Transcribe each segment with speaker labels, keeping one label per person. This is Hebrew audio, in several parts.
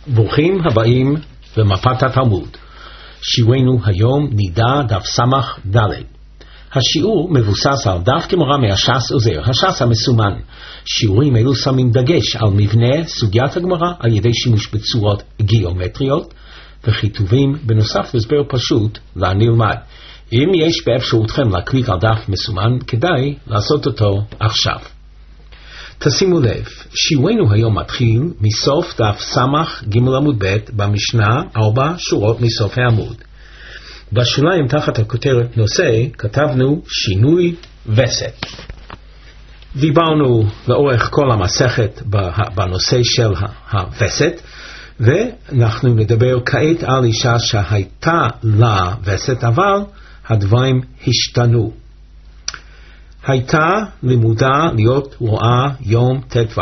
Speaker 1: ברוכים הבאים למפת התלמוד. שיעורנו היום נידע דף סמך ד'. השיעור מבוסס על דף גמרא מהש"ס עוזר, הש"ס המסומן. שיעורים אלו שמים דגש על מבנה סוגיית הגמרא על ידי שימוש בצורות גיאומטריות וכיתובים, בנוסף להסבר פשוט לנלמד. אם יש באפשרותכם להקליק על דף מסומן, כדאי לעשות אותו עכשיו. תשימו לב, שיעורנו היום מתחיל מסוף דף סמך ג' עמוד ב' במשנה, 4 שורות מסוף העמוד. בשוליים תחת הכותרת נושא כתבנו שינוי וסת. דיברנו לאורך כל המסכת בנושא של הווסת, ואנחנו נדבר כעת על אישה שהייתה לה וסת, אבל הדברים השתנו. הייתה לימודה להיות רואה יום ט"ו,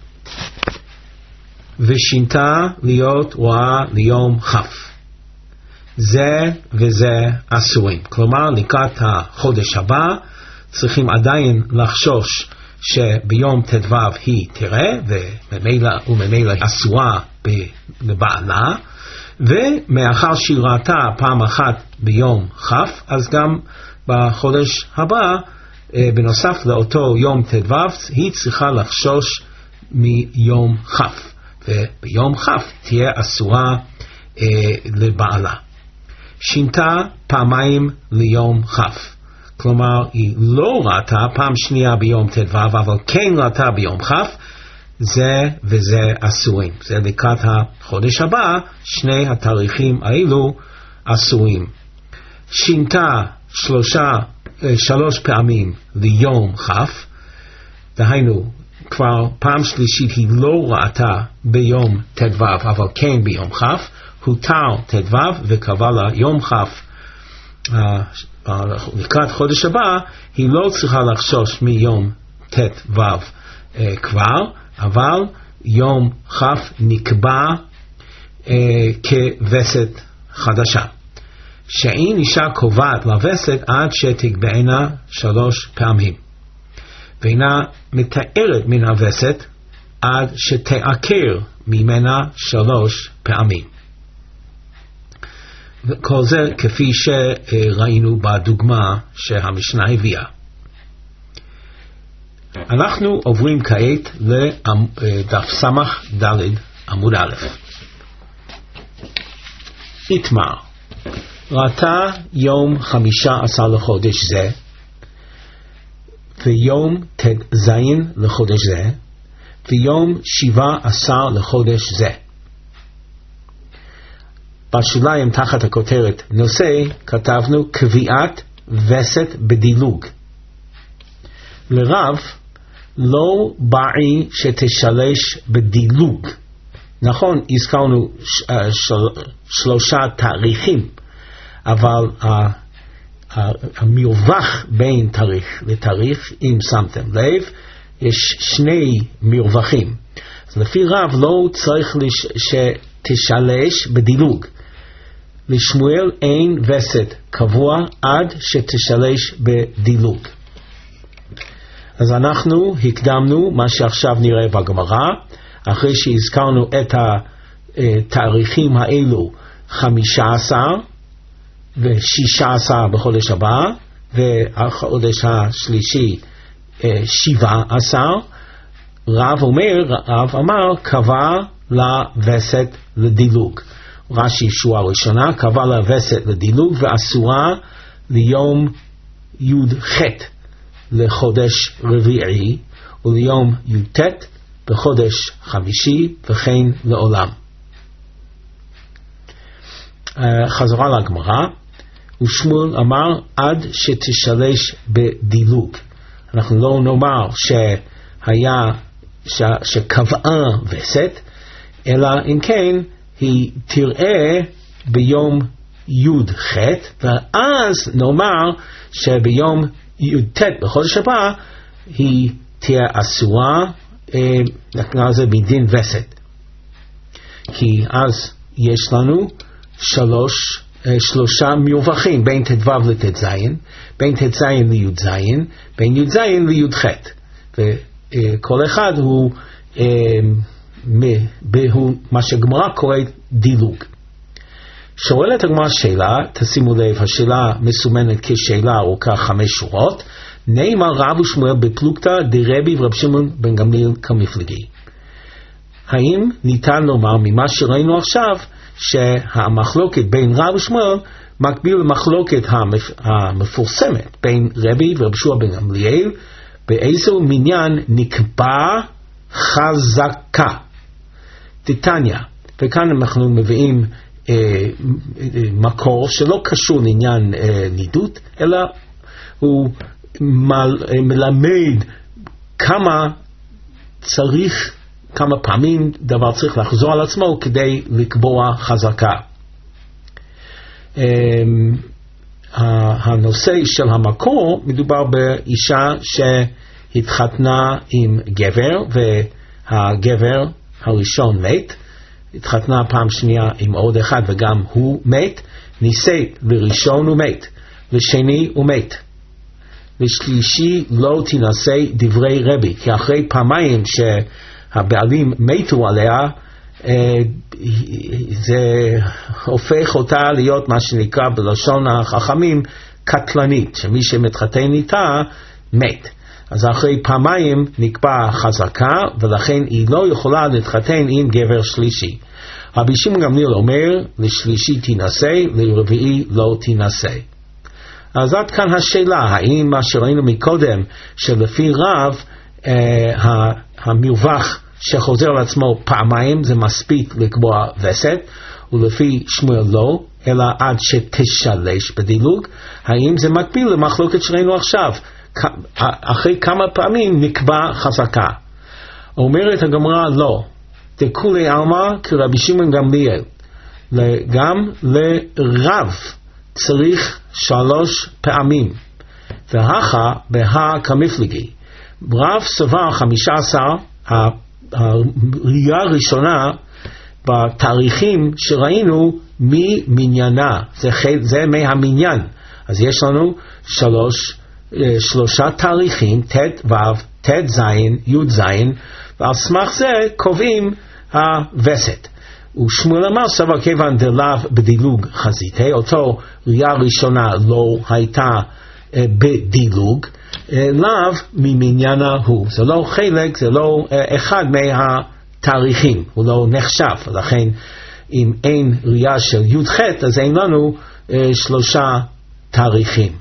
Speaker 1: ושינתה להיות רואה ליום כ'. זה וזה אסורים. כלומר, לקראת החודש הבא צריכים עדיין לחשוש שביום ט"ו היא תראה, וממילא אסורה לבעלה, ומאחר שהיא ראתה פעם אחת ביום כ', אז גם בחודש הבא, בנוסף לאותו יום ט"ו, היא צריכה לחשוש מיום כ', וביום כ' תהיה אסורה לבעלה. שינתה פעמיים ליום כ', כלומר היא לא ראתה פעם שנייה ביום ט"ו, אבל כן ראתה ביום כ', זה וזה אסורים. זה לקראת החודש הבא, שני התאריכים האלו אסורים. שינתה שלוש פעמים ליום כ', דהיינו כבר פעם שלישית היא לא ראתה ביום ט"ו, אבל כן ביום כ', הותר ט"ו וקבע לה יום כ'. לקראת חודש הבא היא לא צריכה לחשוש מיום ט"ו כבר, אבל יום כ' נקבע כווסת חדשה, שאין אישה קובעת לווסת עד שתקבענה 3 פעמים, ואינה מתארת מן הווסת עד שתעקר ממנה 3 פעמים. כל זה כפי שראינו בדוגמה שהמשנה הביאה. אנחנו עוברים כעת לדף סמך ד' עמוד א'. איתמר, ראתה יום 15 לחודש זה, ויום ט"ז לחודש זה, ויום 17 לחודש זה. בשוליים תחת הכותרת נושא כתבנו קביעת וסת בדילוג. לרב לא בעי שתשלש בדילוג. נכון, הזכרנו 3 תאריכים, אבל המרווח בין תאריך לתאריך, אם שמתם לב, יש 2 מרווחים. אז לפי רב לא צריך שתשלש בדילוג. לשמואל אין וסת קבוע עד שתשלש בדילוג. אז אנחנו הקדמנו מה שעכשיו נראה בגמרא, אחרי שהזכרנו את התאריכים האלו 15 ו16 בחודש הבא, והחודש השלישי 17, רב אמר קבע לווסת לדילוג. רש"י שורה ראשונה קבע לווסת לדילוג ואסורה ליום י"ח לחודש רביעי וליום י"ט בחודש חמישי וכן לעולם. חזרה לגמרא, ושמואל אמר עד שתשלש בדילוג. אנחנו לא נאמר שקבעה וסת, אלא אם כן היא תראה ביום י"ח, ואז נאמר שביום י"ט בחודש הבא היא תהיה אסורה, נקרא זה מדין וסת. כי אז יש לנו 3 מרווחים, בין ט"ו לט"ז, בין ט"ז לי"ז, בין י"ז לי"ח, וכל אחד הוא מה שהגמרא קוראת דילוג. שואלת הגמרא שאלה, תשימו לב, השאלה מסומנת כשאלה ארוכה 5 שורות, נאמר רב ושמואל בפלוגתא דרבי ורב שמעון בן גמליאל כמפלגי. האם ניתן לומר ממה שראינו עכשיו שהמחלוקת בין רב ושמואל מקביל למחלוקת המפורסמת בין רבי ורב שמעון בן גמליאל, באיזו מניין נקבע חזקה? תתניא, וכאן אנחנו מביאים מקור שלא קשור לעניין נידות, אלא הוא מלמד כמה פעמים דבר צריך לחזור על עצמו כדי לקבוע חזקה. הנושא של המקור מדובר באישה שהתחתנה עם גבר, והגבר הראשון מת, התחתנה פעם שנייה עם עוד אחד וגם הוא מת, נישאת לראשון הוא מת, לשני הוא מת, לשלישי לא תינשא, דברי רבי, כי אחרי פעמיים שהבעלים מתו עליה, זה הופך אותה להיות מה שנקרא בלשון החכמים קטלנית, שמי שמתחתן איתה מת. אז אחרי פעמיים נקבע חזקה, ולכן היא לא יכולה להתחתן עם גבר שלישי. רבי שמעון גמליאל אומר, לשלישי תינשא, לרביעי לא תינשא. אז עד כאן השאלה, האם מה שראינו מקודם, שלפי רב, המרווח שחוזר על עצמו פעמיים, זה מספיק לקבוע וסת, ולפי שמואל לא, אלא עד שתשלש בדילוג, האם זה מקביל למחלוקת שראינו עכשיו, אחרי כמה פעמים נקבע חזקה? אומרת הגמרא לא, דכולי עלמא כרבי שמעון גמליאל, גם לרב צריך 3 פעמים, והכה בהא כמפלגי. רב סבר 15, הראייה הראשונה בתאריכים שראינו ממניינה, זה מהמניין. אז יש לנו 3 תאריכים, ת' ו', ת' ז', י' ז', ועל סמך זה קובעים הווסת. ושמואל אמר סבר כיוון דלאו בדילוג חזיתי, אותו ראייה ראשונה לא הייתה בדילוג, לאו ממניינה הוא. זה לא חלק, זה לא אחד מהתאריכים, הוא לא נחשב. לכן אם אין ראייה של י"ח, אז אין לנו 3 תאריכים.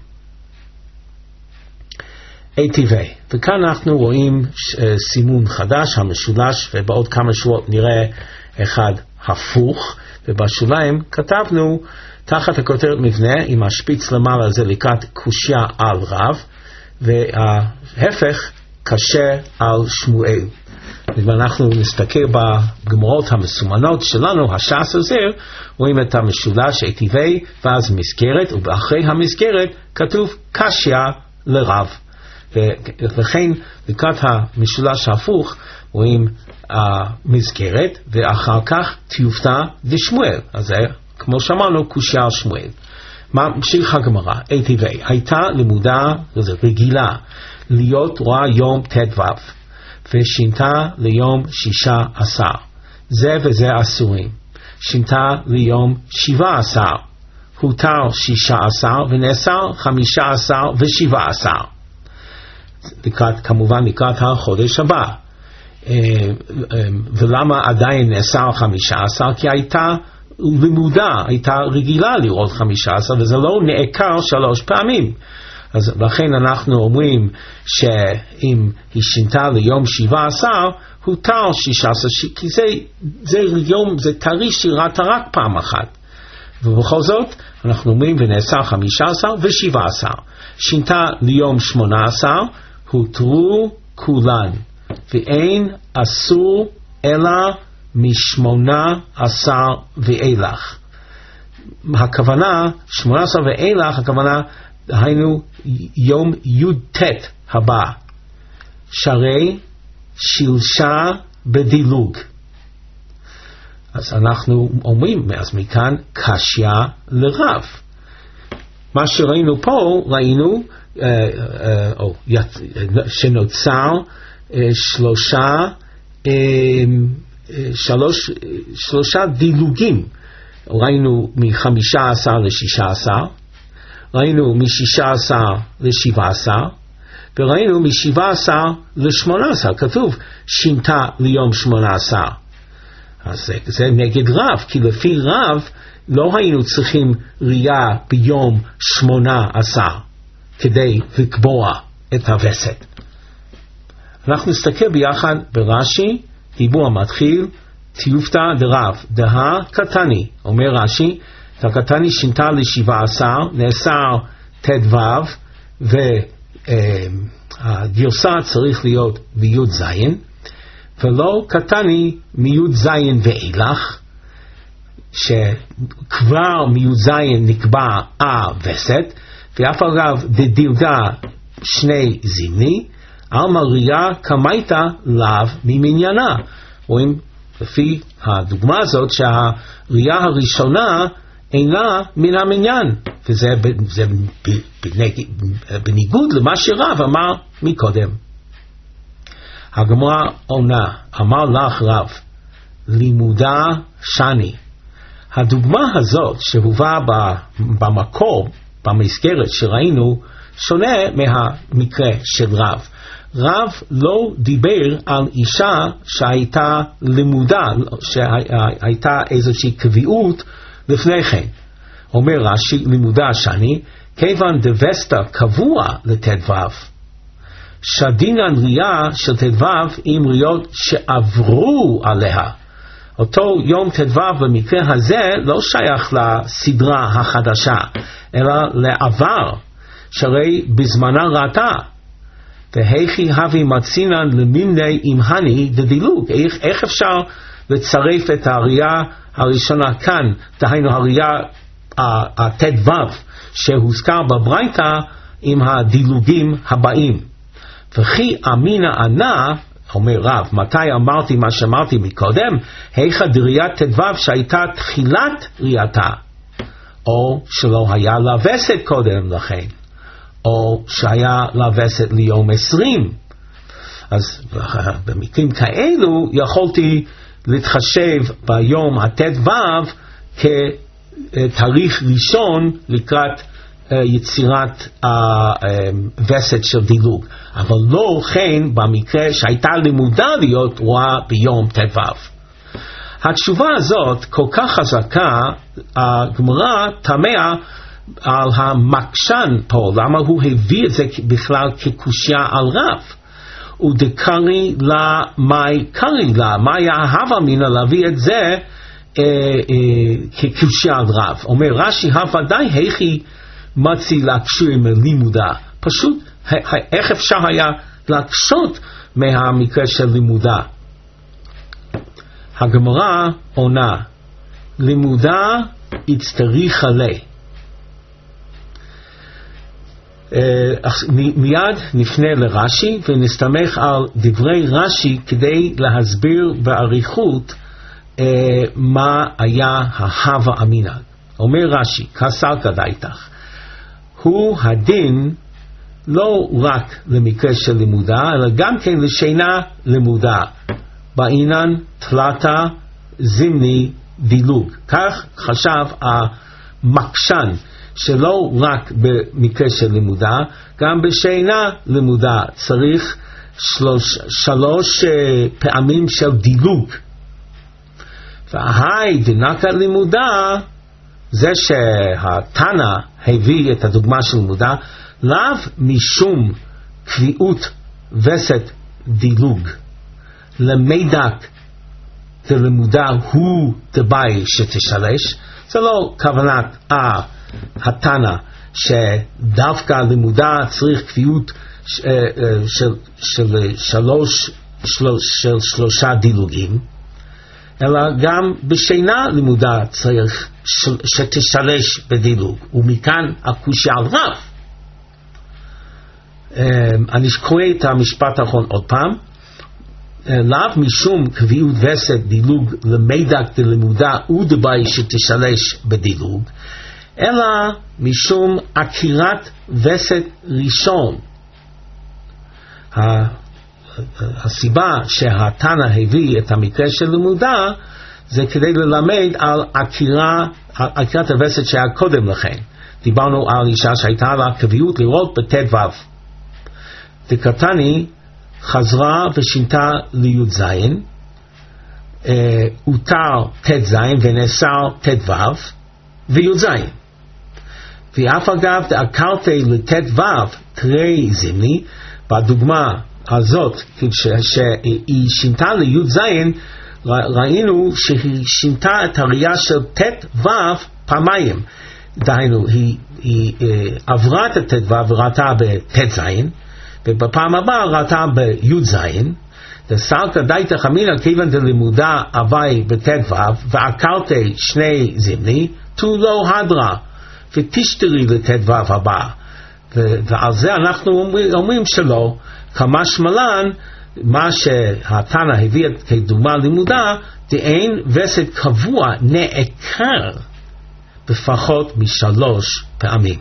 Speaker 1: ATV. וכאן אנחנו רואים סימון חדש, המשולש, ובעוד כמה שבועות נראה אחד הפוך, ובשוליים כתבנו תחת הכותרת מבנה עם השפיץ למעלה זה לקראת קושיה על רב, וההפך קשה על שמואל. ואנחנו נסתכל בגמרות המסומנות שלנו, הש"ס הזר, רואים את המשולש ATV ואז מסגרת, ובאחרי המסגרת כתוב קשיה לרב. ולכן לקראת המשולש ההפוך רואים המסגרת ואחר כך תיופתא דשמואל, אז זה כמו שאמרנו קושיה על שמואל. ממשיך הגמרא, ATV, הייתה לימודה רגילה להיות רואה יום ט"ו ושינתה ליום 16, זה וזה אסורים, שינתה ליום 17, הותר 16 ונאסר 15 ו17, כמובן לקראת החודש הבא. ולמה עדיין נאסר 15? כי הייתה לימודה, הייתה רגילה לראות 15 וזה לא נעקר 3 פעמים. אז לכן אנחנו אומרים שאם היא שינתה ליום 17 הותר 16, כי זה תאריך שראתה רק פעם אחת, ובכל זאת אנחנו אומרים ונאסר 15 ו17. שינתה ליום 18 הותרו כולן, ואין אסור אלא מ18 ואילך. הכוונה 18 ואילך, הכוונה היינו יום י"ט הבא, שהרי שילשה בדילוג. אז אנחנו אומרים אז מכאן קשיה לרב. מה שראינו פה, ראינו שנוצר 3 שלושה דילוגים. ראינו מ-15 ל-16, ראינו מ-16 ל-17, וראינו מ-17 ל-18. כתוב שינתה ליום 18. אז זה נגד רב, כי לפי רב לא היינו צריכים ראייה ביום 18 כדי לקבוע את הווסת. אנחנו נסתכל ביחד ברש"י, דיבור המתחיל, תיופתא דרב, דהה קטני. אומר רש"י, הקטני שינתה ל-17, נאסר ט"ו, והגרסה צריך להיות ביוד זין, ולא קטני מיוד זין ואילך, שכבר מיוד זין נקבע וסת, ואף אגב דדילגה שני זימני, על מריה כמייתה לאו ממניינה. רואים לפי הדוגמה הזאת שהראייה הראשונה אינה מן המניין, וזה בניגוד למה שרב אמר מקודם. הגמרא עונה, אמר לך רב, לימודה שני. הדוגמה הזאת שהובאה במקור, במסגרת שראינו, שונה מהמקרה של רב. רב לא דיבר על אישה שהייתה לימודה, שהייתה איזושהי קביעות לפני כן. אומר רש"י, לימודה שני, כיוון דווסטה קבוע לט"ו, שדינן ראייה של ט"ו עם ראיות שעברו עליה. אותו יום ט"ו במקרה הזה לא שייך לסדרה החדשה, אלא לעבר, שהרי בזמנה ראתה. והיכי הווי מצינן למימני אימהני דדילוג. איך אפשר לצרף את הראייה הראשונה כאן, דהיינו הראייה הט"ו שהוזכר בברייתא, עם הדילוגים הבאים. וכי אמינא ענה, אומר רב, מתי אמרתי מה שאמרתי מקודם? היכא דראיית ט"ו שהייתה תחילת ראייתה, או שלא היה לה וסת קודם לכן, או שהיה לה וסת ליום 20. אז במקרים כאלו יכולתי להתחשב ביום הט"ו כתאריך ראשון לקראת יצירת וסת של דילוג, אבל לא כן במקרה שהייתה לימודה להיות רואה ביום ט"ו. התשובה הזאת כל כך חזקה, הגמרא תמה על המקשן פה, למה הוא הביא את זה בכלל כקושיה על רב. ודקרי לה, מאי קרי לה, מה היה הווה מינא להביא את זה כקושיה על רב. אומר רש"י, הוודאי היכי מצי להקשיר עם לימודה. פשוט איך אפשר היה להקשות מהמקרה של לימודה? הגמרא עונה, לימודה הצטריך עליה. מיד נפנה לרש"י ונסתמך על דברי רש"י כדי להסביר באריכות מה היה ההווה אמינא. אומר רש"י, כסר כדאיתך, הוא הדין לא רק למקרה של לימודה, אלא גם כן לשינה לימודה, בעינן תלתה זימני דילוג. כך חשב המקשן, שלא רק במקרה של לימודה, גם בשינה לימודה צריך שלוש פעמים של דילוג. והי דנקה לימודה, זה שהתנא הביא את הדוגמה של לימודה, לאו משום קביעות וסת דילוג, למידק דלימודה הוא דבאי שתשלש. זה לא כוונת התנא שדווקא לימודה צריך קביעות של שלושה דילוגים, אלא גם בשינה לימודה צריך שתשלש בדילוג, ומכאן הקושיה על רב. אני קורא את המשפט האחרון עוד פעם, לאו משום קביעות וסת דילוג למידק דלימודה ודבאי שתשלש בדילוג, אלא משום עקירת וסת ראשון. הסיבה שהתנא הביא את המקרה של לימודה זה כדי ללמד על עקירת הווסת שהיה קודם לכן. דיברנו על אישה שהייתה לה קביעות לראות בט"ו. דקתני חזרה ושינתה לי"ז, הותר ט"ז ונאסר ט"ו וי"ז. ואף אגב דעקרתי לט"ו תרי זמני, בדוגמה הזאת שהיא שינתה לי"ז, ראינו שהיא שינתה את הראייה של ט"ו פעמיים. דהיינו, היא עברה את ט"ו וראתה בט"ז, ובפעם הבאה ראתה בי"ז. דסלקא דייתא חמינא כיוון דלימודה אביי בט"ו ועקרתי שני זמני, תו לא הדרה ותשתרי לט"ו הבאה. ועל זה אנחנו אומרים שלא, כמשמע לן, מה שהתנא הביא כדוגמה לימודה, דאין וסת קבוע נעקר בפחות מ3 פעמים.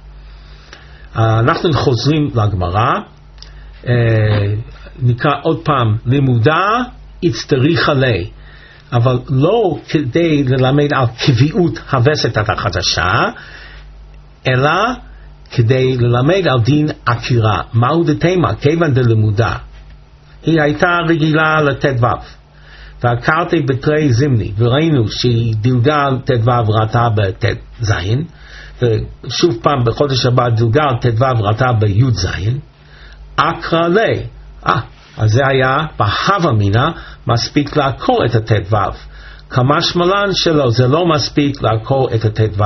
Speaker 1: אנחנו חוזרים לגמרא, נקרא עוד פעם, לימודה הצטריך עלי, אבל לא כדי ללמד על קביעות הווסת החדשה, אלא כדי ללמד על דין עקירה. מהו דתימה? כיוון דלימודה היא הייתה רגילה לט"ו, ועקרתי בתרי זמני, וראינו שהיא דילגה על ט"ו וראתה בט"ז, ושוב פעם בחודש הבא דילגה על ט"ו וראתה בי"ז, עקרה לי. אז זה היה בהווה אמינא מספיק לעקור את הט"ו. כמשמע לן שלא, זה לא מספיק לעקור את הט"ו.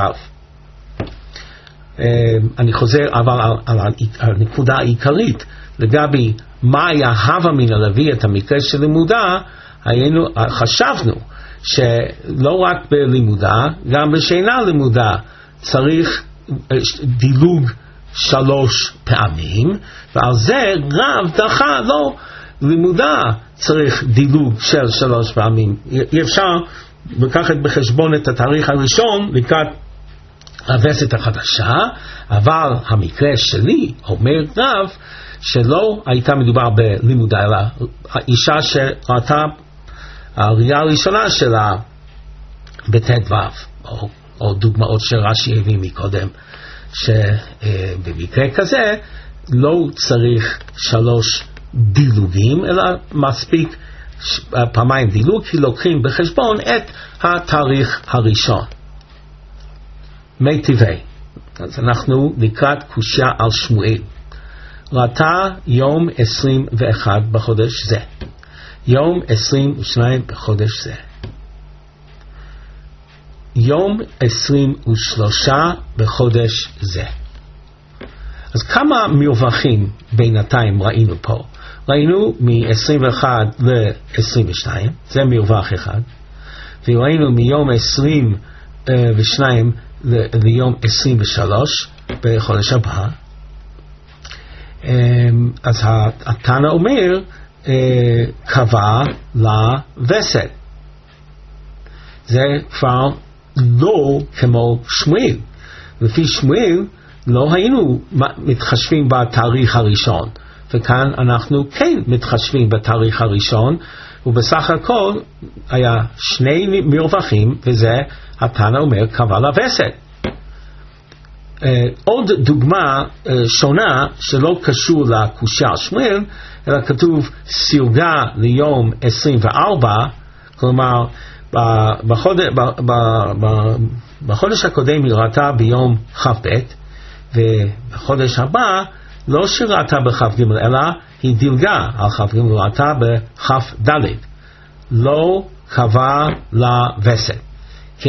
Speaker 1: אני חוזר אבל על הנקודה העיקרית לגבי מה היה הווה אמינא להביא את המקרה של לימודה. חשבנו שלא רק בלימודה, גם בשינה לימודה צריך דילוג 3 פעמים, ועל זה רב דחה, לא, לימודה צריך דילוג של 3 פעמים. אי אפשר לקחת בחשבון את התאריך הראשון לקראת הווסת החדשה, אבל המקרה שלי אומר רב שלא הייתה מדובר בלימודה, אלא האישה שראתה הראייה הראשונה שלה בט"ו, או דוגמאות שרש"י הביא מקודם, שבמקרה כזה לא צריך 3 דילוגים, אלא מספיק פעמיים דילוג, כי לוקחים בחשבון את התאריך הראשון. מי טבעי, אז אנחנו לקראת קושיה על שמואל. ראתה יום 21 בחודש זה, יום 22 בחודש זה, יום 23 בחודש זה. אז כמה מרווחים בינתיים ראינו פה? ראינו מ-21 ל-22, זה מרווח אחד, וראינו מיום 22 ליום 23 בחודש הבא. אז התנא אומר קבע לווסת. זה כבר לא כמו שמואל. לפי שמואל לא היינו מתחשבים בתאריך הראשון, וכאן אנחנו כן מתחשבים בתאריך הראשון, ובסך הכל היה 2 מרווחים, וזה התנא אומר קבע לווסת. עוד דוגמה שונה שלא קשור לקושיה שמואל, אלא כתוב סיוגה ליום 24, כלומר בחודש הקודם היא ראתה ביום כ"ב, ובחודש הבא לא שראתה בכ"ג, אלא היא דילגה על כ"ג וראתה בכ"ד. לא קבע לווסת, כי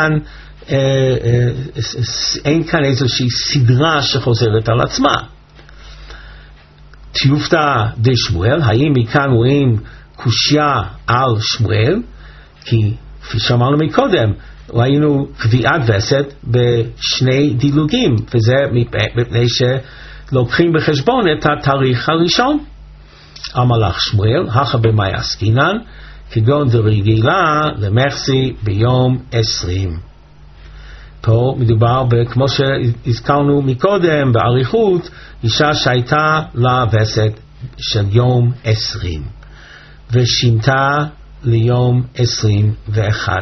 Speaker 1: אין כאן איזושהי סדרה שחוזרת על עצמה. תיופתא דשמואל, האם מכאן רואים קושיה על שמואל? כי כפי שאמרנו מקודם, ראינו קביעת וסת ב2 דילוגים, וזה מפני שלוקחים בחשבון את התאריך הראשון. המלאך שמואל, הכא במאי עסקינן, כגון דרגילה למחסי ביום 20. פה מדובר כמו שהזכרנו מקודם באריכות, אישה שהייתה לה וסת של יום 20 ושינתה ליום 21.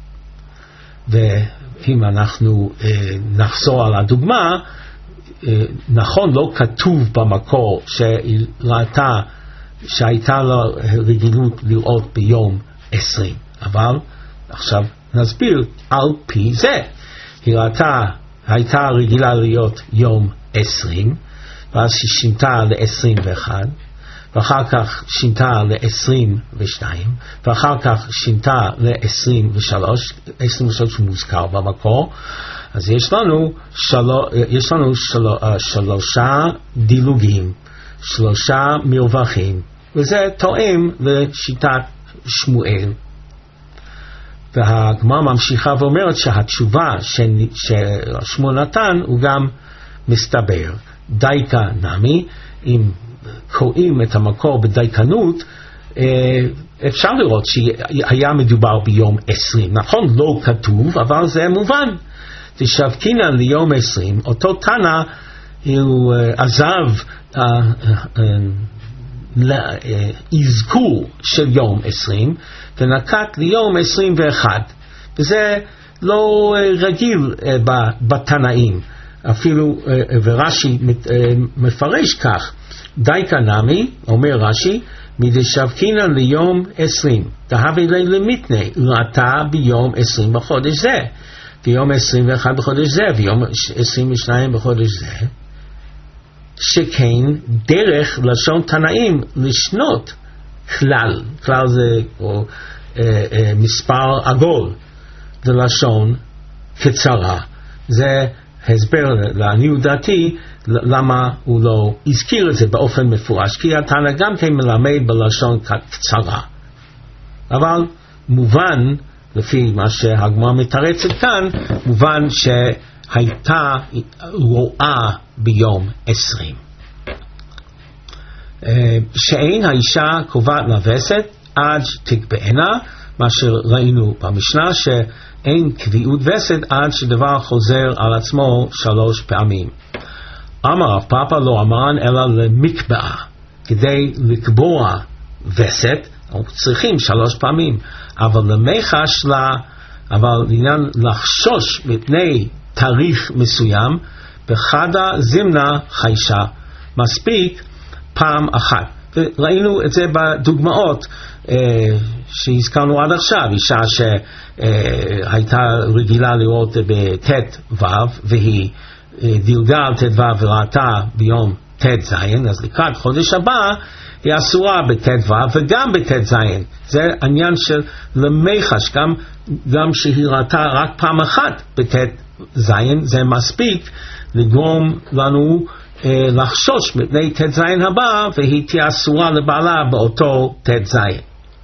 Speaker 1: ואם אנחנו נחזור על הדוגמה, נכון, לא כתוב במקור שהייתה לה רגילות לראות ביום 20, אבל עכשיו נסביר על פי זה. היא הייתה רגילה להיות יום 20, ואז היא שינתה ל-21, ואחר כך שינתה ל-22, ואחר כך שינתה ל-23, 23 מוזכר במקור. אז יש לנו שלושה דילוגים, שלושה מרווחים, וזה תואם לשיטת שמואל. והגמרא ממשיכה ואומרת שהתשובה ששמואל נתן הוא גם מסתבר. דייקה נמי, אם קוראים את המקור בדייקנות, אפשר לראות שהיה מדובר ביום 20. נכון, לא כתוב, אבל זה מובן. תשבקינה ליום 20, אותו תנא הוא עזב לאזכור של יום 20 ונקט ליום 21, וזה לא רגיל בתנאים. אפילו ורש"י מפרש כך, דייקה נמי, אומר רש"י, מדשבקינה ליום 20 תהווה לי למתנה, ראתה ביום 20 בחודש זה, ויום 21 בחודש זה, ויום 22 בחודש זה, שכן דרך לשון תנאים לשנות כלל זה או מספר עגול, זה לשון קצרה. זה הסבר לעניות דעתי למה הוא לא הזכיר את זה באופן מפורש, כי התנא גם כן מלמד בלשון קצרה, אבל מובן לפי מה שהגמרא מתרצת כאן, מובן שהייתה רואה ביום 20. שאין האישה קובעת לווסת עד תקבענה, מה שראינו במשנה, שאין קביעות וסת עד שדבר חוזר על עצמו 3 פעמים. אמר רב פאפא לא אמרן אלא למקבעה, כדי לקבוע וסת צריכים 3 פעמים, אבל למחש לה, אבל לעניין לחשוש מפני תאריך מסוים, בחדה זמנה חיישה, מספיק פעם אחת. וראינו את זה בדוגמאות שהזכרנו עד עכשיו, אישה שהייתה רגילה לראות בתת ו' והיא דילגה על תת ו' וראתה ביום תת זין, אז לקראת חודש הבא היא אסורה בתת ו' וגם בתת זין. זה עניין של למחש, גם שהיא ראתה רק פעם אחת בתת זין, זה מספיק לגרום לנו לחשוש מפני תת זין הבא, והיא תהיה אסורה לבעלה באותו תת זין.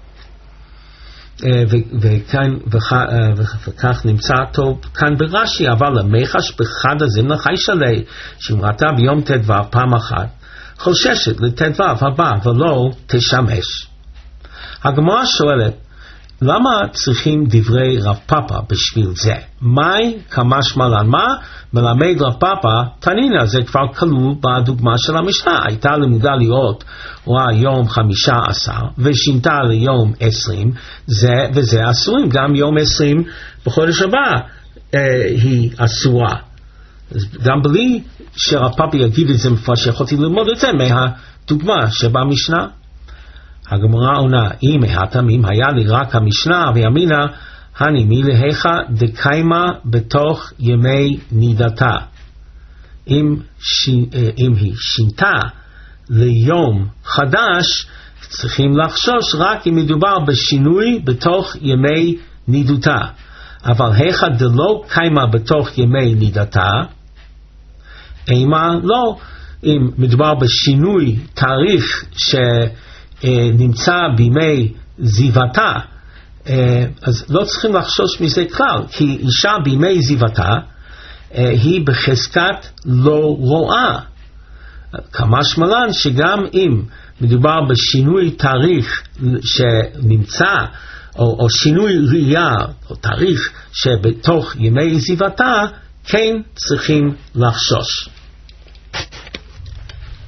Speaker 1: וכך נמצא טוב כאן ברש"י, אבל למחש בחד הזמנה חיישה לי, שאם ראתה ביום תת ו' פעם אחת, חוששת לתת ו' הבא ולא תשמש. הגמרא שואלת, למה צריכים דברי רב פאפא בשביל זה? מאי כמשמע לן, מה מלמד רב פאפא? תנינה, זה כבר כלול בדוגמה של המשנה. הייתה למודה לראות רואה יום 15 ושינתה ליום 20, זה וזה אסורים. גם יום 20 בחודש הבא היא אסורה. גם בלי שרב פאפא יגיד את זה מפרש, יכולתי ללמוד את זה מהדוגמה שבמשנה. הגמרא עונה, אם התמים היה לי רק המשנה וימינה, הני מלהיכה דקיימה בתוך ימי נידתה. אם היא שינתה ליום חדש, צריכים לחשוש רק אם מדובר בשינוי בתוך ימי נידותה. אבל היכה דלא קיימה בתוך ימי נידתה, אימה לא. אם מדובר בשינוי תאריך נמצא בימי זיוותה, אז לא צריכים לחשוש מזה כלל, כי אישה בימי זיוותה היא בחזקת לא רואה. כמשמע לן שגם אם מדובר בשינוי תאריך שנמצא, או שינוי ראייה או תאריך שבתוך ימי זיוותה, כן צריכים לחשוש.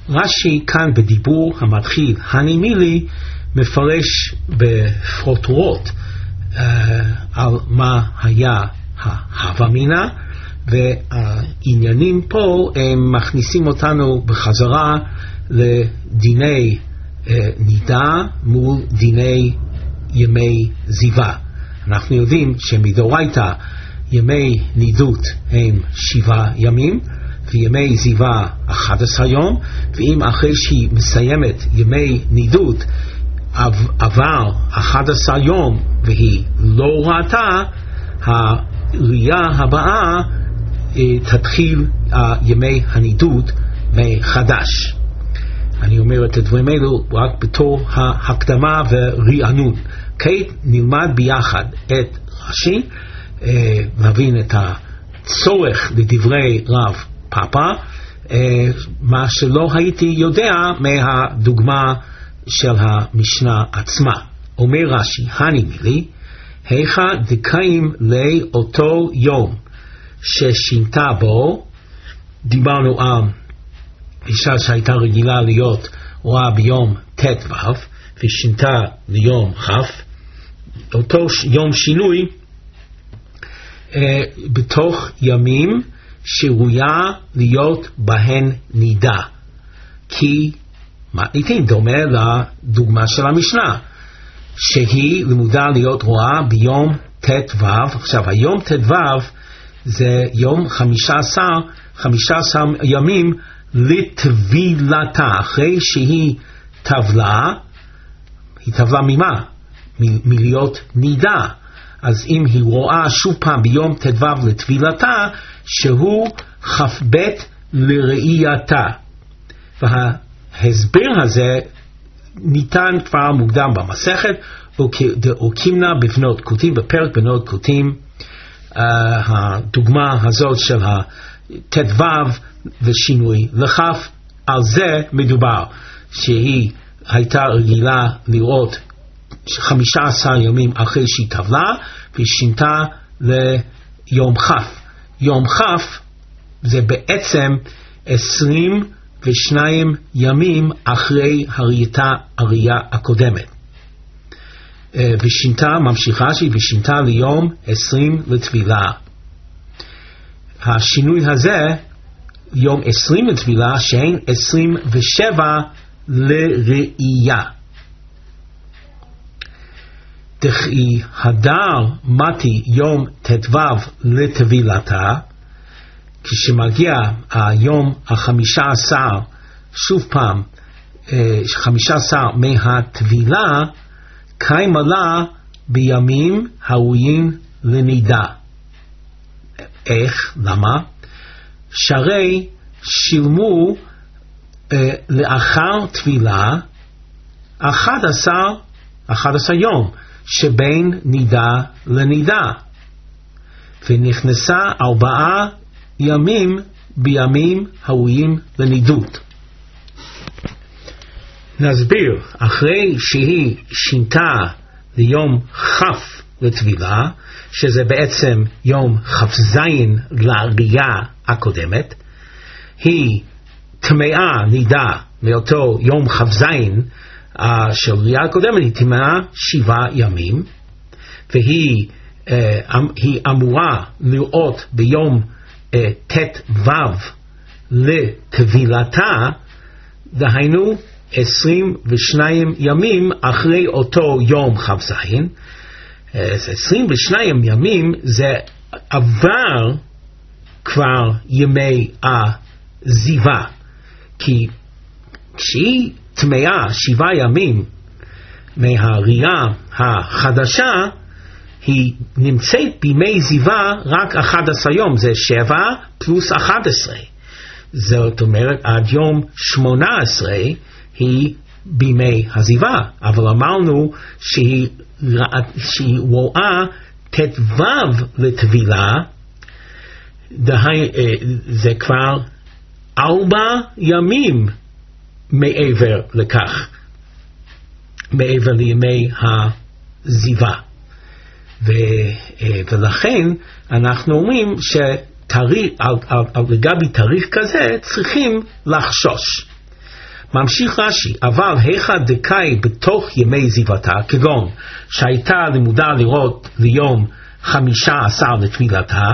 Speaker 1: רש"י כאן בדיבור המתחיל הנימי לי מפרש בפרוטרוט על מה היה ההווה מינה, והעניינים פה הם מכניסים אותנו בחזרה לדיני נידה מול דיני ימי זיווה. אנחנו יודעים שמדאורייתא ימי נידות הם 7 ימים וימי זיווה 11 יום, ואם אחרי שהיא מסיימת ימי נידות עבר 11 יום והיא לא ראתה, הראייה הבאה תתחיל ימי הנידות מחדש. אני אומר את הדברים האלו רק בתור ההקדמה ורענון. כעת נלמד ביחד את רש"י, נבין את הצורך לדברי רב פאפא, מה שלא הייתי יודע מהדוגמה של המשנה עצמה. אומר רש"י, הנימי לי, היכא דקאים לאותו יום ששינתה בו, דיברנו על אישה שהייתה רגילה להיות רואה ביום ט"ו ושינתה ליום כ', אותו יום שינוי בתוך ימים שראויה להיות בהן נידה, כי מתניתין דומה לדוגמה של המשנה שהיא למודה להיות רואה ביום ט"ו. עכשיו היום ט"ו זה יום 15 ימים לטבילתה, אחרי שהיא טבלה. היא טבלה ממה? מלהיות נידה. אז אם היא רואה שוב פעם ביום ט"ו לטבילתה, שהוא כ"ב לראייתה. וההסבר הזה ניתן כבר מוקדם במסכת, וקימנה בבנות כותים, בפרק בנות כותים. הדוגמה הזאת של הט"ו ושינוי לכף, על זה מדובר, שהיא הייתה רגילה לראות 15 ימים אחרי שהיא טבלה, והיא שינתה ליום כ'. יום כ' זה בעצם 22 ימים אחרי הראייה הקודמת. ושינתה, ממשיכה שהיא ושינתה ליום 20 לטבילה. השינוי הזה, יום 20 לטבילה, שהן 27 לראייה. דכי הדר מתי יום ט"ו לטבילתה, כשמגיע היום 15, שוב פעם 15 מהטבילה, קיימה לה בימים הראויים לנידה. איך? למה? שהרי שילמו לאחר טבילה 11 יום שבין נידה לנידה, ונכנסה 4 ימים בימים הראויים לנידות. נסביר, אחרי שהיא שינתה ליום כ' לטבילה, שזה בעצם יום כ"ז לראייה הקודמת, היא טמאה נידה מאותו יום כ"ז של ראייה הקודמת, היא טמאה 7 ימים, והיא אמורה לראות ביום ט"ו לטבילתה, דהיינו 22 ימים אחרי אותו יום כ"ז. 22 ימים זה עבר כבר ימי הזיווה, כי כשהיא טמאה 7 ימים מהראייה החדשה, היא נמצאת בימי זיווה רק 11 יום, זה 7 פלוס 11. זאת אומרת, עד יום 18 היא בימי הזיווה, אבל אמרנו שהיא רואה ט"ו לטבילה, זה כבר 4 ימים מעבר לכך, מעבר לימי הזיווה. ולכן אנחנו אומרים שלגבי תאריך כזה צריכים לחשוש. ממשיך רש"י, אבל היכא דקאי בתוך ימי זיוותה, כגון שהייתה לימודה לראות ליום 15 לטבילתה,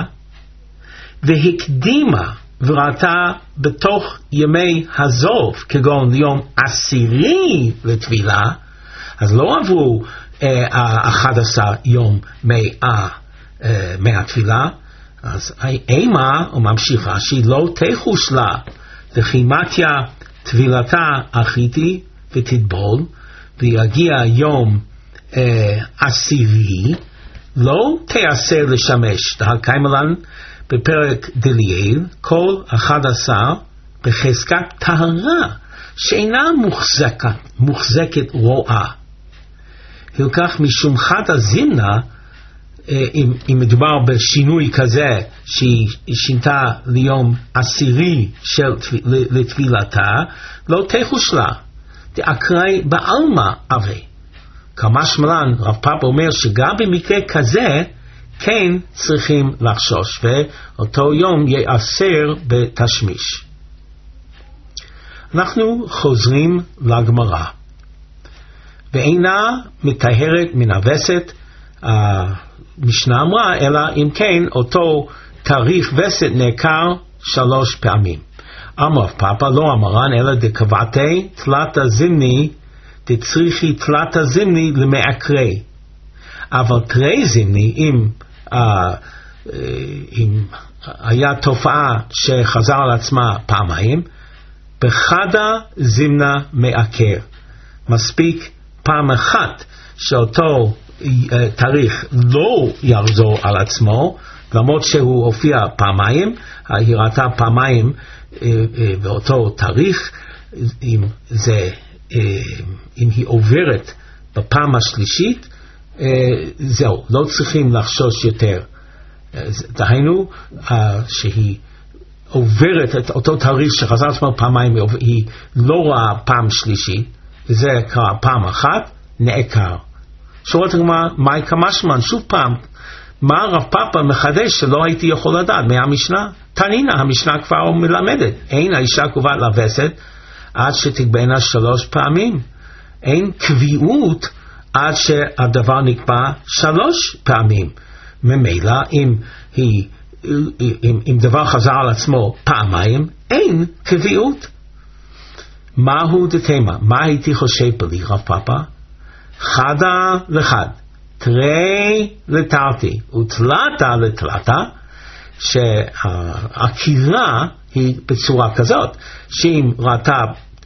Speaker 1: והקדימה וראתה בתוך ימי הזוב, כגון ליום 10 לטבילה, אז לא עברו 11 יום מהטבילה, אז אימה, הוא ממשיך רש"י, לא תחוש לה דחימתיה טבילתה אחיתי ותטבול, ויגיע יום 10, לא תיאסר לשמש, דהקיימלן בפרק דליאל, כל 11 בחזקת טהרה שאינה מוחזקת רואה. הלקח משום חד הזמנה, אם מדובר בשינוי כזה שהיא שינתה ליום 10 לטבילתה, לא תחוש לה, דאקראי בעלמא אבי. כמשמען רב פאפא אומר שגם במקרה כזה כן צריכים לחשוש, ואותו יום ייאסר בתשמיש. אנחנו חוזרים לגמרא. ואינה מטהרת מן הווסת, המשנה אמרה, אלא אם כן אותו תאריך וסת נעקר 3 פעמים. אמר רב פאפא לא אמרן אלא דקבעתי תלתא זמני דצריכי תלתא זמני למעקרי. אבל תרי זמני, אם היה תופעה שחזר על עצמה פעמיים, בחדה זמנה מעקר. מספיק פעם אחת שאותו תאריך לא יחזור על עצמו, למרות שהוא הופיע פעמיים, היא ראתה פעמיים באותו תאריך, אם היא עוברת בפעם השלישית, זהו, לא צריכים לחשוש יותר. דהיינו, שהיא עוברת את אותו תאריך שחזר עצמו פעמיים, היא לא רואה פעם שלישית, וזה קרה פעם אחת, נעקר. שורת הגמרא, מאי כמשמען, שוב פעם, מה רב פאפא מחדש שלא הייתי יכול לדעת מהמשנה? תנינה, המשנה כבר מלמדת, אין האישה קובעת לווסת עד שתקבענה 3 פעמים. אין קביעות עד שהדבר נקבע 3 פעמים. ממילא אם דבר חזר על עצמו פעמיים, אין קביעות. מהו דתמה? מה הייתי חושב בלי רב פאפא? חדה לחד, תרי לתרתי ותלתה לתלתה, שהעקירה היא בצורה כזאת, שאם ראתה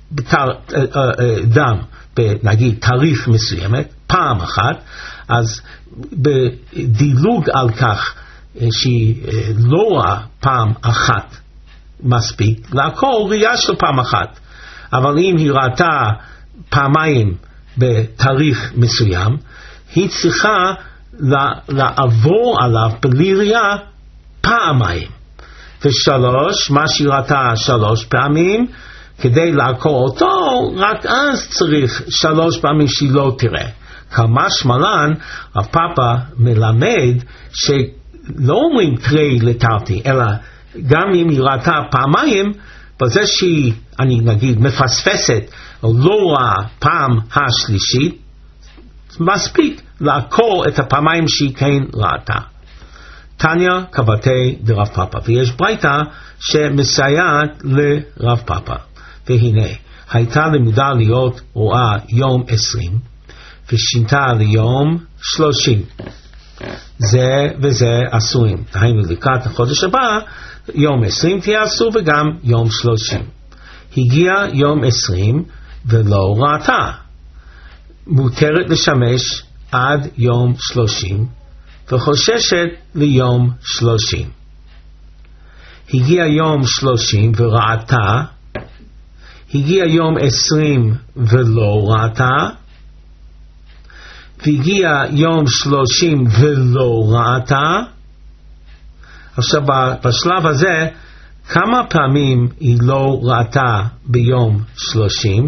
Speaker 1: דם נגיד תאריך מסוימת פעם אחת, אז בדילוג על כך שהיא לא רואה פעם אחת מספיק, לעקור ראייה של פעם אחת. אבל אם היא ראתה פעמיים בתאריך מסוים, היא צריכה לעבור עליו בלי ראייה פעמיים. ושלוש, מה שהיא ראתה 3 פעמים, כדי לעקור אותו, רק אז צריך 3 פעמים שהיא לא תראה. כמשמען, רב פאפא מלמד שלא אומרים תרי לתרתי, אלא גם אם היא ראתה פעמיים, בזה שהיא, אני נגיד, מפספסת או לא רואה פעם השלישית, מספיק לעקור את הפעמיים שהיא כן ראתה. תניא קבעתי דרב פאפא, ויש ברייתא שמסייעת לרב פאפא. והנה, הייתה לימודה להיות רואה יום 20, ושינתה ליום 30. זה וזה אסורים. דהיינו לקראת החודש הבא, יום 20 תהיה אסור וגם יום 30. הגיע יום 20 ולא ראתה. מותרת לשמש עד יום 30, וחוששת ליום 30. הגיע יום 30 וראתה, הגיע יום 20 ולא ראתה, והגיע יום 30 ולא ראתה. עכשיו בשלב הזה, כמה פעמים היא לא ראתה ביום 30?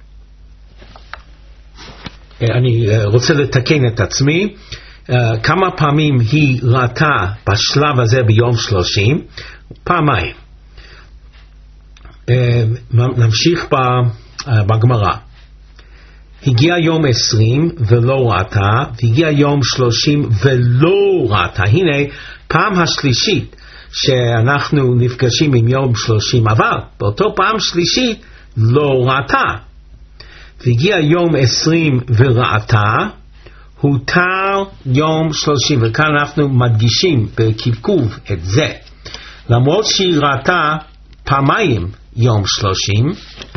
Speaker 1: אני רוצה לתקן את עצמי. כמה פעמים היא ראתה בשלב הזה ביום 30? פעמיים. נמשיך בגמרא. הגיע יום 20 ולא ראתה, והגיע יום 30 ולא ראתה. הנה פעם השלישית שאנחנו נפגשים עם יום 30, אבל באותו פעם שלישית לא ראתה. והגיע יום 20 וראתה, הותר יום 30, וכאן אנחנו מדגישים בקלקוב את זה. למרות שהיא ראתה פעמיים יום 30,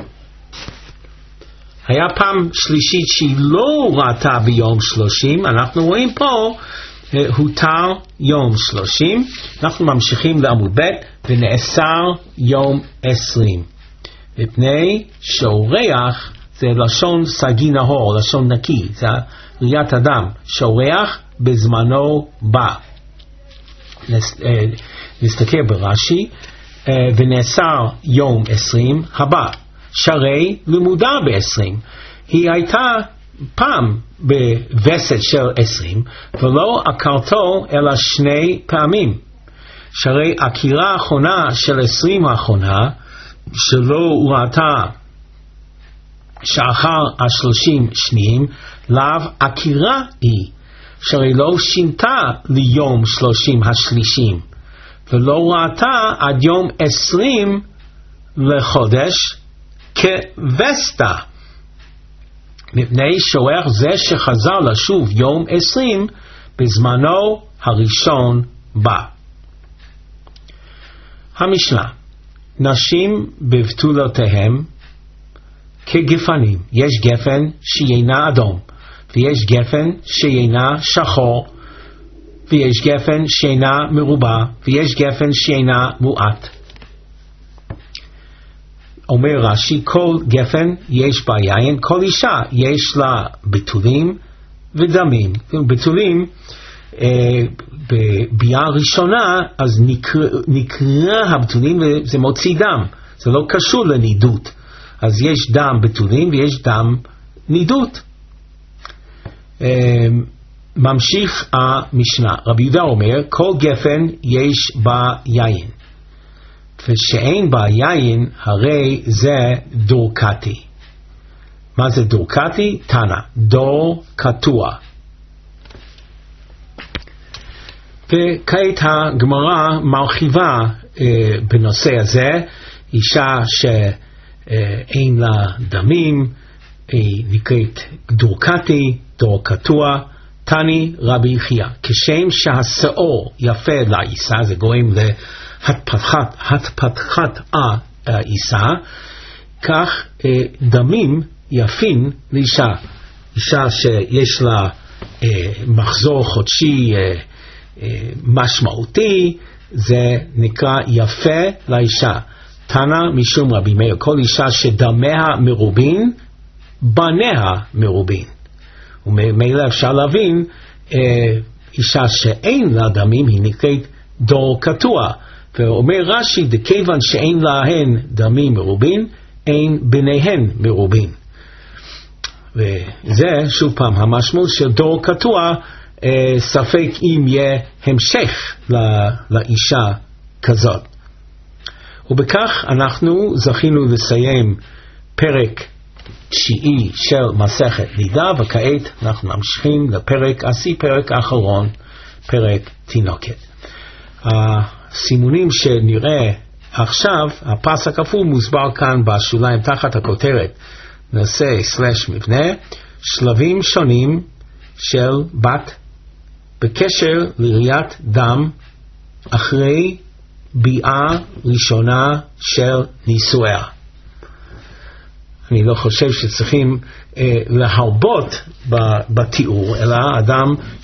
Speaker 1: היה פעם שלישית שהיא לא ראתה ביום 30, אנחנו רואים פה הותר יום 30, אנחנו ממשיכים לעמוד ב' ונאסר יום 20. מפני שאורח זה לשון סגי נהור, לשון נקי, זה ראיית אדם, שאורח בזמנו בא. נסתכל ברש"י, ונאסר יום 20 הבא. שרי לימודה ב-20, היא הייתה פעם בווסת של 20, ולא עקרתו אלא 2 פעמים. שרי עקירה האחרונה של 20 האחרונה, שלא ראתה שאחר 30 שניים, לאו עקירה היא, שרי לא שינתה ליום 30 השלישים, ולא ראתה עד יום 20 לחודש, כווסתה, מפני שורח זה שחזר לשוב יום 20 בזמנו הראשון בא. המשנה, נשים בבתולותיהם כגפנים, יש גפן שאינה אדום, ויש גפן שאינה שחור, ויש גפן שאינה מרובע, ויש גפן שאינה מועט. אומר רש"י, כל גפן יש בה יין, כל אישה יש לה בתולים ודמים. בתולים, בביאה ראשונה, אז נקרא הבתולים וזה מוציא דם. זה לא קשור לנידות. אז יש דם בתולים ויש דם נידות. ממשיך המשנה. רבי יהודה אומר, כל גפן יש בה יין. ושאין בה יין, הרי זה דורקתי. מה זה דורקתי? תנא, דור קטוע. וכעת הגמרא מרחיבה בנושא הזה, אישה שאין לה דמים, היא נקראת דורקתי, דור קטוע. תני רבי יחיא, כשם שהשאור יפה לאישה, זה גורם להתפתחת האישה, כך דמים יפים לאישה. אישה שיש לה מחזור חודשי משמעותי, זה נקרא יפה לאישה. תנא משום רבי מאיר, כל אישה שדמיה מרובין, בניה מרובין. וממילא אפשר להבין, אישה שאין לה דמים היא נקראת דור קטוע. ואומר רש"י, דכיוון שאין להן דמים מרובין, אין ביניהן מרובין. וזה שוב פעם המשמעות של דור קטוע, ספק אם יהיה המשך לאישה כזאת. ובכך אנחנו זכינו לסיים פרק 9 של מסכת נידה, וכעת אנחנו ממשיכים לפרק פרק האחרון, פרק תינוקת. הסימונים שנראה עכשיו, הפס הכפול מוסבר כאן בשוליים תחת הכותרת נושא/מבנה, שלבים שונים של בת בקשר לראיית דם אחרי ביאה ראשונה של נישואיה. אני לא חושב שצריכים להרבות בתיאור, אלא אדם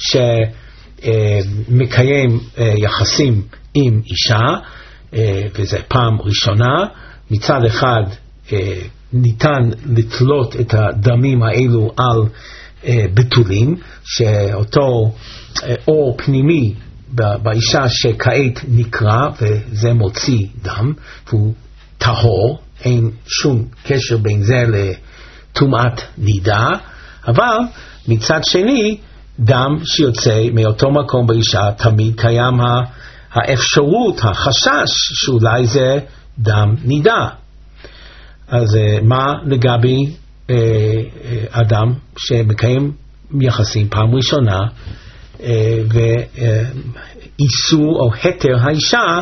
Speaker 1: שמקיים יחסים עם אישה, וזה פעם ראשונה, מצד אחד ניתן לתלות את הדמים האלו על בתולים, שאותו אור פנימי באישה שכעת נקרא, וזה מוציא דם, והוא טהור, אין שום קשר בין זה לטומאת נידה, אבל מצד שני, דם שיוצא מאותו מקום באישה, תמיד קיים האפשרות, החשש, שאולי זה דם נידה. אז מה לגבי אדם שמקיים יחסים פעם ראשונה ואיסור או היתר האישה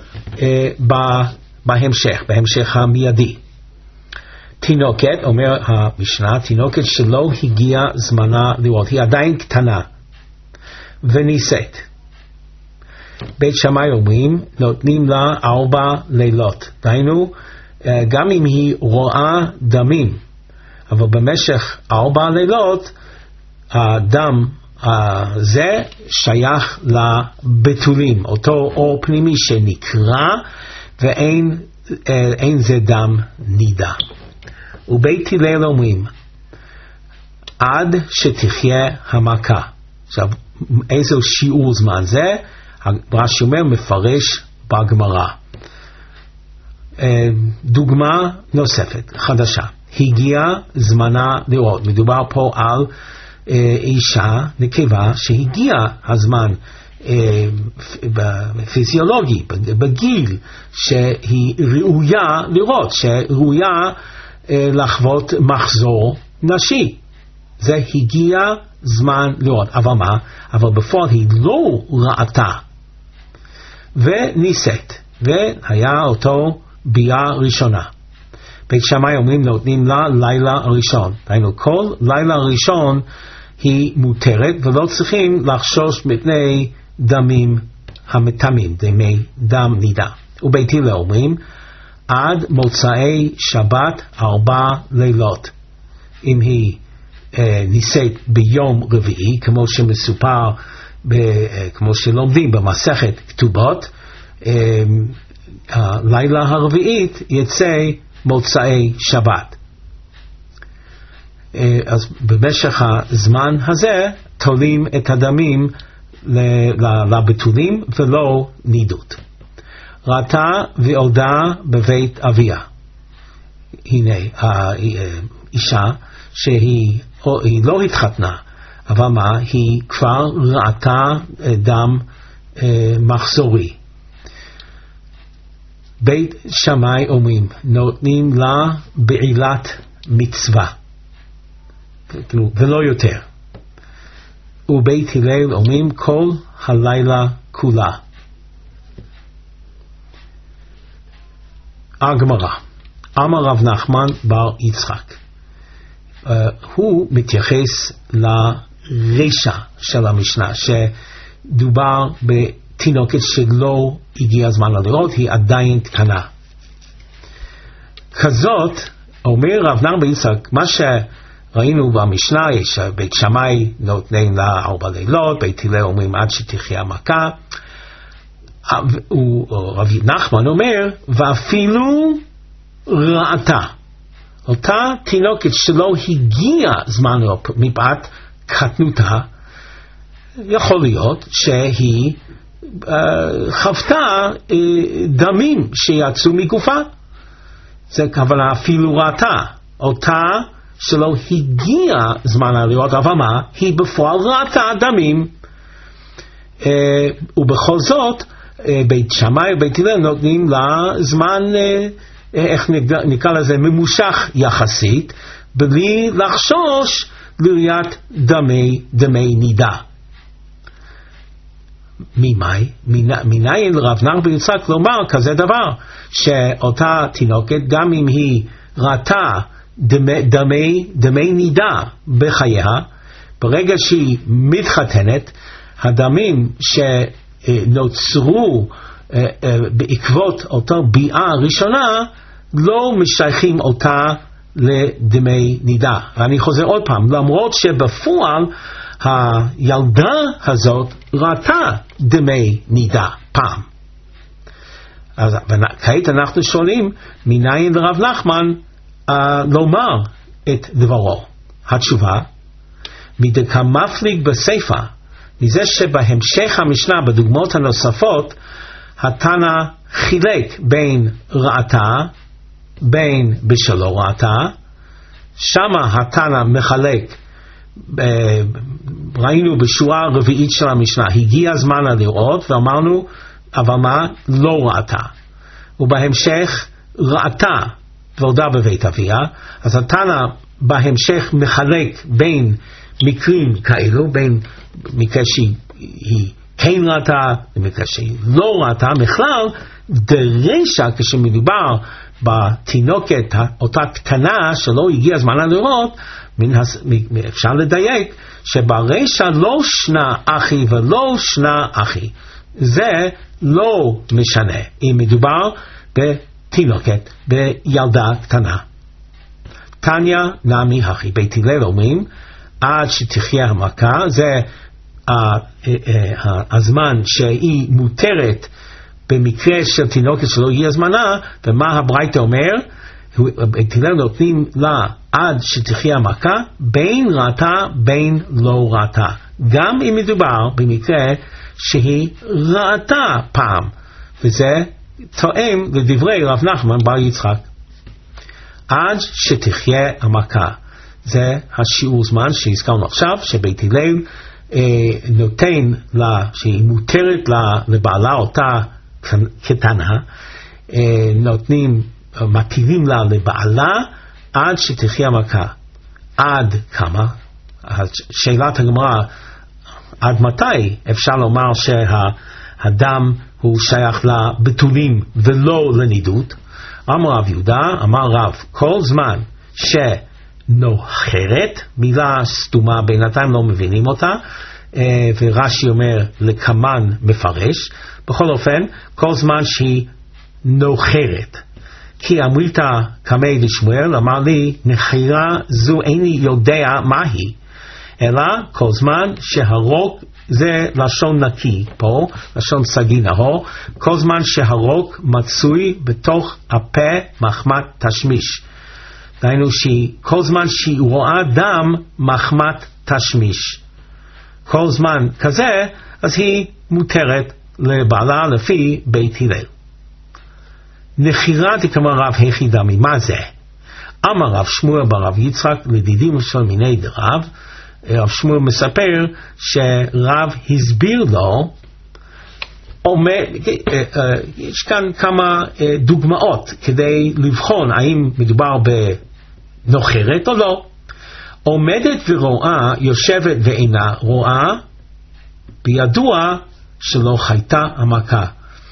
Speaker 1: בהמשך המיידי? תינוקת, אומר המשנה, תינוקת שלא הגיע זמנה לראות, היא עדיין קטנה ונישאת. בית שמאי אומרים, נותנים לה 4 לילות. דהיינו, גם אם היא רואה דמים, אבל במשך 4 לילות, הדם הזה שייך לבתולים, אותו אור פנימי שנקרא, ואין זה דם נידה. ובית הלל אומרים, עד שתחיה המכה. עכשיו, איזה שיעור זמן זה? רש"י אומר, מפרש בגמרא. דוגמה נוספת, חדשה. הגיע זמנה לראות. מדובר פה על אישה נקבה שהגיע הזמן פיזיולוגי, בגיל, שהיא ראויה לראות, שראויה לחוות מחזור נשי. זה הגיע זמן לראות. אבל מה? אבל בפועל היא לא ראתה ונישאת, והיה אותו ביאה ראשונה. בית שמאי אומרים, נותנים לה לילה ראשון. דהיינו, כל לילה ראשון היא מותרת, ולא צריכים לחשוש מפני דמים המטמאים, דמי דם נידה. ובית הלל אומרים, עד מוצאי שבת 4 לילות. אם היא נישאת ביום רביעי, כמו שמסופר, כמו שלומדים במסכת כתובות, הלילה הרביעית יצא מוצאי שבת. אז במשך הזמן הזה תולים את הדמים לבתולים ולא נידות. ראתה ועודה בבית אביה. הנה האישה שהיא לא התחתנה, אבל מה? היא כבר ראתה דם מחזורי. בית שמאי אומרים, נותנים לה בעילת מצווה, ולא יותר. ובית הלל אומרים, כל הלילה כולה. הגמרא, אמר רב נחמן בר יצחק, הוא מתייחס לרשע של המשנה, שדובר בתינוקת שלא הגיע הזמן לראות, היא עדיין קטנה. כזאת, אומר רב נחמן בר יצחק, מה שראינו במשנה, יש בית שמאי נותנים לה 4 לילות, בית הלל אומרים עד שתחיה המכה, רב נחמן אומר, ואפילו ראתה. אותה תינוקת שלא הגיע זמן מפאת קטנותה, יכול להיות שהיא חוותה דמים שיצאו מגופה. זה כוונה אפילו ראתה. אותה שלא הגיע זמן לראות, אבל מה? היא בפועל ראתה דמים. ובכל זאת, בית שמאי ובית הלל נותנים לה זמן, איך נקרא לזה, ממושך יחסית, בלי לחשוש לראיית דמי נידה. מניין רב נחמן בר יצחק לומר כזה דבר, שאותה תינוקת, גם אם היא ראתה דמי נידה בחייה, ברגע שהיא מתחתנת, הדמים שנוצרו בעקבות אותו ביאה ראשונה לא משייכים אותה לדמי נידה. ואני חוזר עוד פעם, למרות שבפועל הילדה הזאת ראתה דמי נידה פעם. אז כעת אנחנו שואלים, מניין רב נחמן לומר את דברו? התשובה, מדקמפליג בספר, מזה שבהמשך המשנה בדוגמאות הנוספות, התנא חילק בין ראתה, בין בשלא ראתה, שמה התנא מחלק, ראינו בשורה הרביעית של המשנה, הגיע הזמן לראות, ואמרנו, אבל מה? לא ראתה. ובהמשך ראתה, ועודה בבית אביה. אז התנא בהמשך מחלק בין מקרים כאלו, בין מקרה שהיא כן ראתה ומקרה שהיא לא ראתה. בכלל דרשע כשמדובר בתינוקת אותה קטנה שלא הגיע זמנה לראות, אפשר לדייק שברשע לא שנה אחי ולא שנה אחי, זה לא משנה אם מדובר בתינוקת, בילדה קטנה. תניא נמי הכי, בית הלל אומרים עד שתחיה המכה, זה הזמן שהיא מותרת במקרה של תינוקת שלא הגיע זמנה. ומה הברייתא אומר? בית הלל נותנים לה עד שתחיה המכה בין ראתה בין לא ראתה, גם אם מדובר במקרה שהיא ראתה פעם, וזה תואם לדברי רב נחמן בר יצחק. עד שתחיה המכה, זה השיעור זמן שהזכרנו עכשיו, שבית הלל נותן לה, שהיא מותרת לבעלה אותה קטנה, מתירים לה לבעלה עד שתחיה המכה. עד כמה? שאלת הגמרא, עד מתי אפשר לומר שהדם הוא שייך לבתולים ולא לנידות? אמר רב יהודה, אמר רב, כל זמן שנוחרת, מילה סתומה בינתיים לא מבינים אותה, ורש"י אומר לקמן מפרש, בכל אופן כל זמן שהיא נוחרת. כי אמרת קמי לשמואל, אמר לי נחירה זו איני יודע מהי, אלא כל זמן שהרוק, זה לשון נקי פה, לשון סגי נהור, כל זמן שהרוק מצוי בתוך הפה מחמת תשמיש. דהיינו כל זמן שהיא רואה דם מחמת תשמיש, כל זמן כזה אז היא מותרת לבעלה לפי בית הלל. נחירה דקמא רב הכי דמי, מה זה? אמר רב שמואל ברב יצחק לדידים של מיני דרב. רב שמואל מספר שרב הסביר לו, יש כאן כמה דוגמאות כדי לבחון האם מדובר בנוחרת או לא. עומדת ורואה, יושבת ואינה רואה, בידוע שלא חייתה המכה.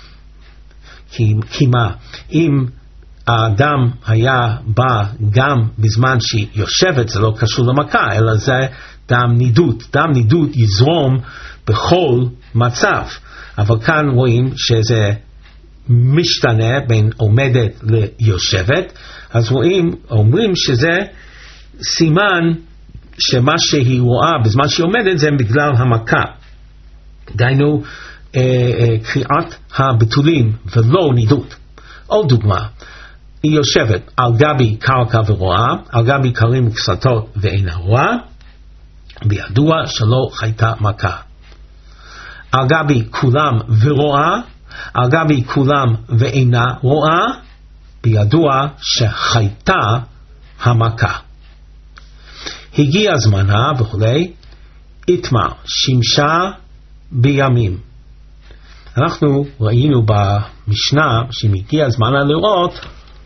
Speaker 1: כי מה? אם האדם היה בא גם בזמן שהיא יושבת, זה לא קשור למכה, אלא זה דם נידות. דם נידות יזרום בכל מצב. אבל כאן רואים שזה משתנה בין עומדת ליושבת, אז אומרים שזה סימן שמה שהיא רואה בזמן שהיא עומדת זה בגלל המכה. דהיינו קריאת הבתולים ולא נידות. עוד דוגמה, היא יושבת על גבי קרקע ורואה, על גבי קרים וקסתות ואינה רואה, בידוע שלא חייתה מכה. על גבי כולם ורואה, על גבי כולם ואינה רואה, בידוע שחייתה המכה. הגיע זמנה וכולי, איתמה שימשה בימים. אנחנו ראינו במשנה שמגיע זמנה לראות,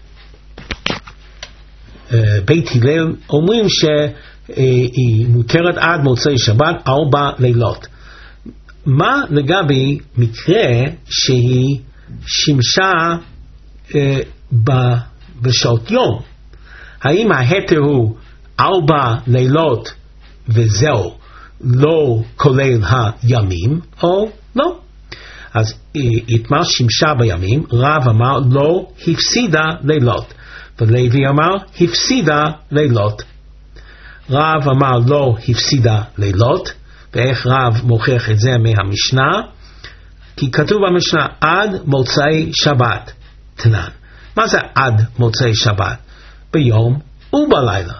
Speaker 1: בית הלל אומרים שהיא מותרת עד מוצאי שבת 4 לילות. מה לגבי מקרה שהיא שימשה בשעות יום? האם ההתר הוא 4 לילות וזהו, לא כולל הימים, או לא? אז איתמה שימשה בימים, רב אמר לא הפסידה לילות, ולוי אמר הפסידה לילות. רב אמר לא הפסידה לילות, ואיך רב מוכיח את זה מהמשנה? כי כתוב במשנה עד מוצאי שבת תנן. מה זה עד מוצאי שבת? ביום ובלילה.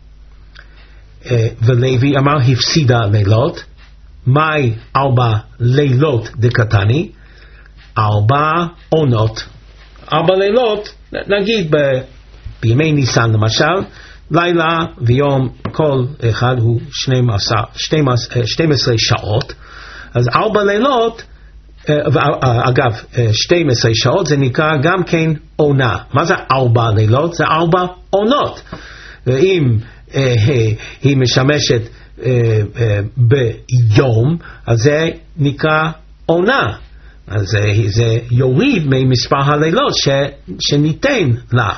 Speaker 1: ולוי אמר הפסידה לילות. מהי 4 לילות דקתני? 4 עונות. 4 לילות, נגיד בימי ניסן למשל, לילה ויום כל אחד הוא 12 שעות, אז 4 לילות אגב, 12 שעות זה נקרא גם כן עונה. מה זה 4 לילות? זה 4 עונות. ואם היא משמשת ביום, אז זה נקרא עונה. אז זה יוריד ממספר הלילות שניתן לה.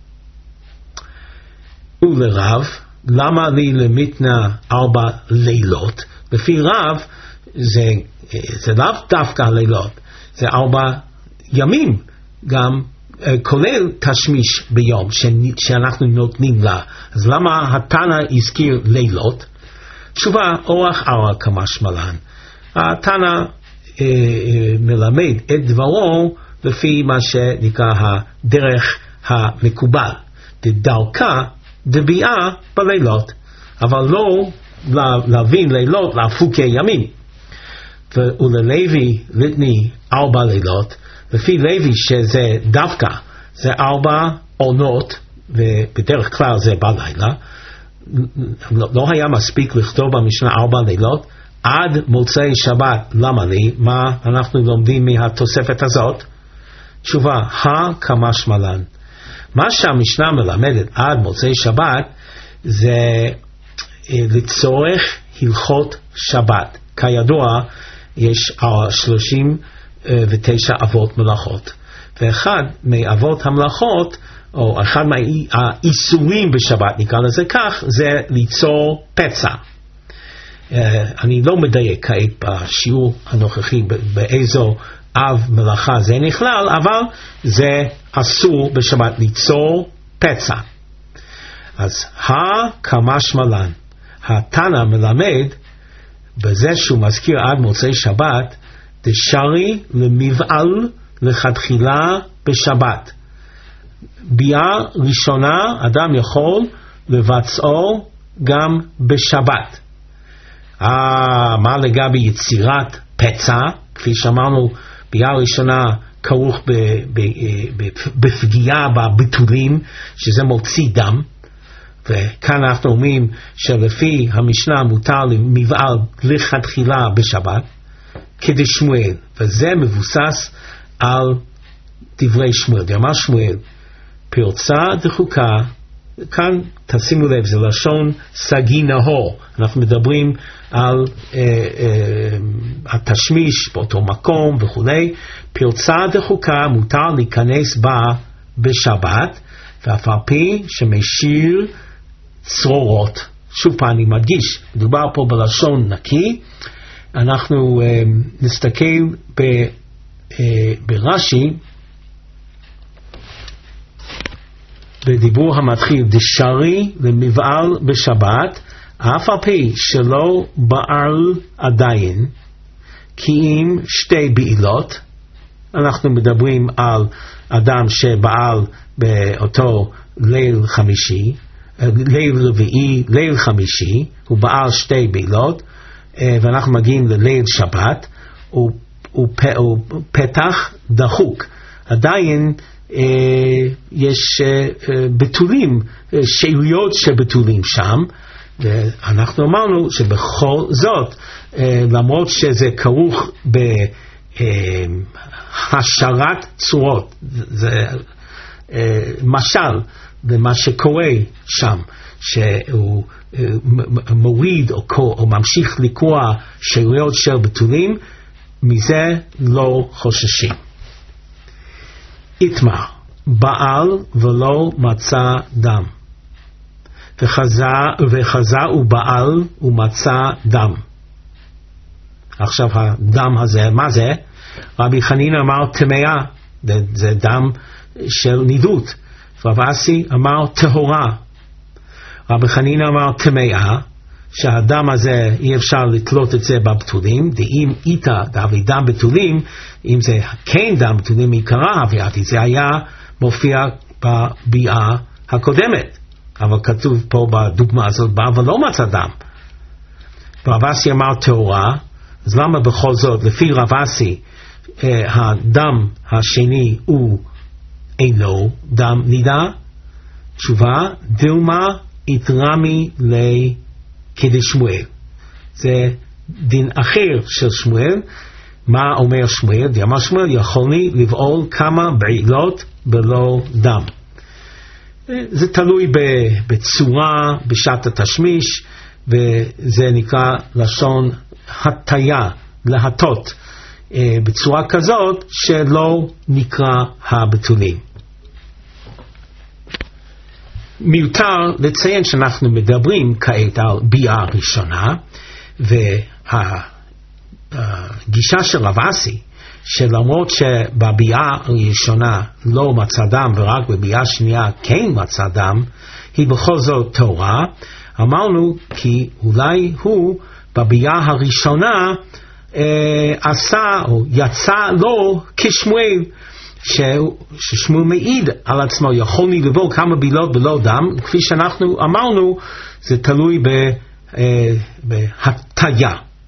Speaker 1: ולרב, למה לי למתנה 4 לילות? לפי רב, זה לאו דווקא לילות, זה 4 ימים, גם כולל תשמיש ביום שאנחנו נותנים לה. אז למה התנא הזכיר לילות? תשובה, אורח ארא כמשמען. התנא מלמד את דברו לפי מה שנקרא הדרך המקובל, דדרכה דביעה בלילות, אבל לא להבין לילות להפוקי ימים. וללוי ליתני 4 לילות, לפי לוי שזה דווקא, זה 4 עונות, ובדרך כלל זה בלילה. לא היה מספיק לכתוב במשנה 4 לילות, עד מוצאי שבת. למה לי? מה אנחנו לומדים מהתוספת הזאת? תשובה, כמשמען. מה שהמשנה מלמדת עד מוצאי שבת, זה לצורך הלכות שבת. כידוע, יש 39 אבות מלאכות, ואחד מאבות המלאכות, או אחד מהאיסורים בשבת, נקרא לזה כך, זה ליצור פצע. אני לא מדייק כעת בשיעור הנוכחי באיזו אב מלאכה זה נכלל, אבל זה אסור בשבת ליצור פצע. אז כמשמען, התנא מלמד בזה שהוא מזכיר עד מוצאי שבת, דשרי למבעל לכתחילה בשבת. ביאה ראשונה אדם יכול לבצעו גם בשבת. מה לגבי יצירת פצע? כפי שאמרנו, ביאה ראשונה כרוך בפגיעה בביטולים, שזה מוציא דם. וכאן אנחנו אומרים שלפי המשנה מותר למבעל לכתחילה בשבת, כדשמואל, וזה מבוסס על דברי שמואל. דאמר שמואל, פרצה דחוקה, כאן תשימו לב, זה לשון סגי נהור, אנחנו מדברים על התשמיש באותו מקום וכולי. פרצה דחוקה מותר להיכנס בה בשבת, ואף על פי שמשאיר צרורות. שוב פעם אני מדגיש, מדובר פה בלשון נקי. אנחנו נסתכל ברש"י, בדיבור המתחיל, דשרי למבעל בשבת, אף על פי שלא בעל עדיין, כי אם 2 בעילות. אנחנו מדברים על אדם שבעל באותו ליל חמישי, ליל רביעי, ליל חמישי, הוא בעל 2 בעילות, ואנחנו מגיעים לליל שבת, הוא פתח דחוק. עדיין יש ביטולים, שאריות של ביטולים שם, ואנחנו אמרנו שבכל זאת, למרות שזה כרוך בהשארת צורות, זה משל למה שקורה שם, שהוא מוריד או ממשיך לקרוע שאריות של ביטולים, מזה לא חוששים. איתמר, בעל ולא מצא דם, וחזה הוא בעל ומצא דם. עכשיו הדם הזה, מה זה? רבי חנינא אמר טמאה, זה דם של נידות. רב אסי אמר טהורה. רבי חנינא אמר טמאה, שהדם הזה אי אפשר לתלות את זה בבתולים, דאם איתה דאבי דם בתולים, אם זה כן דם בתולים עיקרה הביאתי, זה היה מופיע בביאה הקודמת, אבל כתוב פה בדוגמה הזאת, אבל לא מצא דם. רב אסי אמר טהורה, אז למה בכל זאת, לפי רב אסי, הדם השני הוא אינו דם נידה? תשובה, דילמה התרמי כדשמואל. זה דין אחר של שמואל, מה אומר שמואל? אמר שמואל, יכולני לבעול כמה בעילות בלא דם. זה תלוי בצורה, בשעת התשמיש, וזה נקרא לשון הטיה, להטות, בצורה כזאת שלא נקרא הבתולים. מיותר לציין שאנחנו מדברים כעת על ביאה ראשונה, והגישה של רב אסי, שלמרות שבביאה הראשונה לא מצא דם ורק בביאה שנייה כן מצא דם, היא בכל זאת תורה. אמרנו כי אולי הוא בביאה הראשונה עשה או יצא לו כשמואל, ששמואל מעיד על עצמו, יכולני לבעול כמה בעילות בלא דם. כפי שאנחנו אמרנו, זה תלוי בהטיה.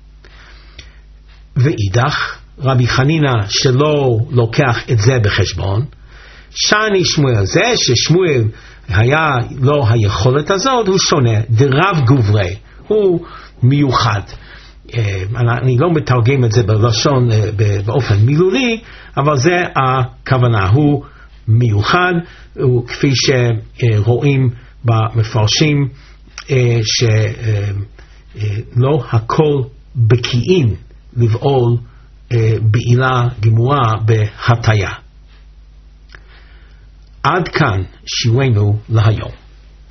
Speaker 1: ואידך רבי חנינא שלא לוקח את זה בחשבון, שאני שמואל, זה ששמואל היה לו היכולת הזאת, הוא שונה, דרב גוברי, הוא מיוחד. אני לא מתרגם את זה בלשון באופן מילולי, אבל זה הכוונה, הוא מיוחד, הוא כפי שרואים במפרשים, שלא הכל בקיאים לבעול בעילה גמורה בהטיה. עד כאן שיעורנו להיום.